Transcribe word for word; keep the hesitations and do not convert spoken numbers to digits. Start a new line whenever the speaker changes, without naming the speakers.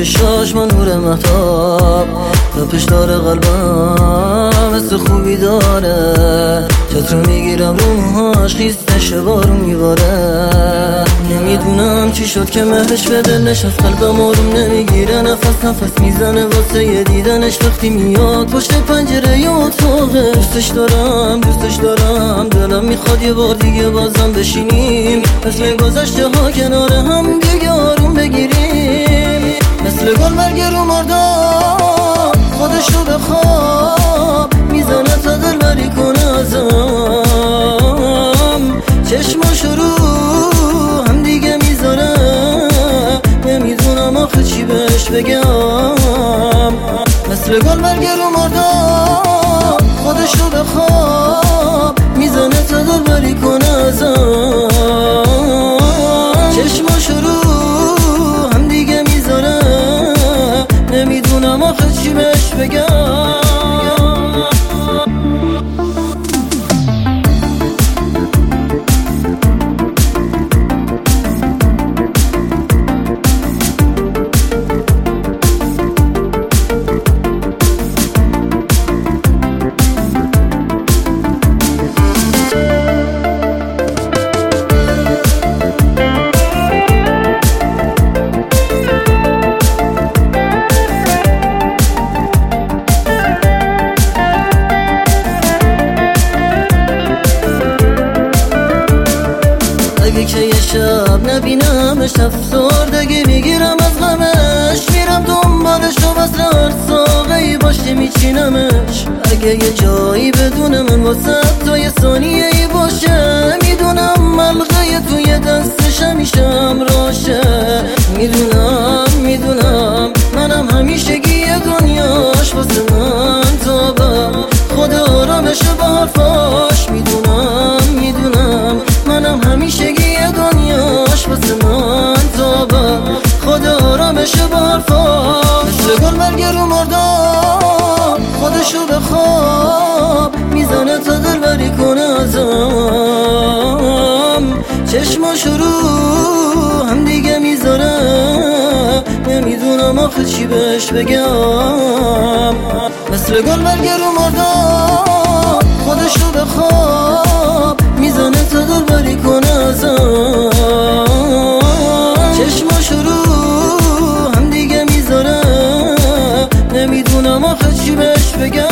چشاش من نور مهتاب، تپش داره قلبم مثل خوبی داره، چترو میگیرم رو موهاش خیستش بارون میباره. نمیدونم چی شد که مهرش به دل نشست، قلبم آروم نمیگیره، نفس نفس میزنه واسه یه دیدنش وقتی میاد پشت پنجره ی اتاقه. دوستش دارم دوستش دارم، دلم میخواد یه بار دیگه بازم بشینیم، مثل گذشته ها کنار هم دیگه آروم بگیریم، مثل گل مرگ رو مردم خودشو به خواب میزنه تا دل بری کنه ازم، چشماشو رو هم دیگه میذاره، نمیدونم آخه چی بهش بگم، مثل گل مرگ رو مردم خودشو به خواب میزنه تا دل بری کنه ازم، چشماشو رو هم دیگه میذاره، نمیدونم آخه چی بهش بگم. اگه که یه شب نبینمش افسردگی میگیرم از غمش، میرم دنبالش و وصل هر ساقه‌ای باشه میچینمش. اگه یه جایی بدون من واسه تا یه ثانیه ای باشه، میدونم ملغه توی دستش همیشه همراشه، میدونم میدونم منم همیشگی دنیاش واسه من تابم، خود آرامش با حرفاش، میدونم میدونم منم همیشگی دنیاش واسه من تابم، خود آرامش با حرفاش، مثل گل مرگ رو مردم خودشو به خواب میزنه تا دل بری کنه ازم، چشماشو رو هم دیگه میذاره، نمیدونم آخه چی بهش بگم، مثل گل مرگ رو مردم خودشو به خواب میزنه تا دل بری کنه ازم، چشماشو رو هم دیگه میذاره، نمیدونم آخه چی بهش بگم.